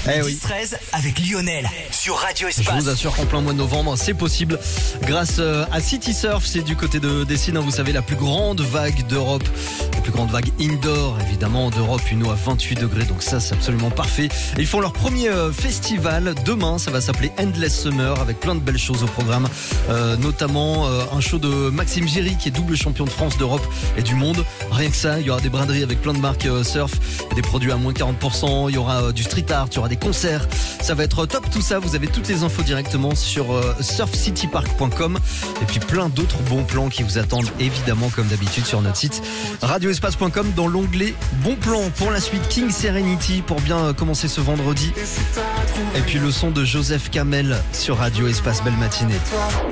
Oui. 13 avec Lionel sur Radio Je Espace. vous assure qu'en plein mois de novembre, c'est possible grâce à City Surf. C'est du côté de Dessine, vous savez, la plus grande vague d'Europe, la plus grande vague indoor évidemment d'Europe, une eau à 28 degrés, donc ça c'est absolument parfait. Et ils font leur premier festival demain, ça va s'appeler Endless Summer, avec plein de belles choses au programme, notamment un show de Maxime Giry qui est double champion de France, d'Europe et du monde. Rien que ça, il y aura des braderies avec plein de marques surf, des produits à moins 40%, il y aura du street art, il y aura des concerts, ça va être top tout ça. Vous avez toutes les infos directement sur surfcitypark.com et puis plein d'autres bons plans qui vous attendent évidemment comme d'habitude sur notre site radioespace.com dans l'onglet bons plans. Pour la suite, King Serenity pour bien commencer ce vendredi, et puis le son de Joseph Kamel sur Radio Espace. Belle matinée.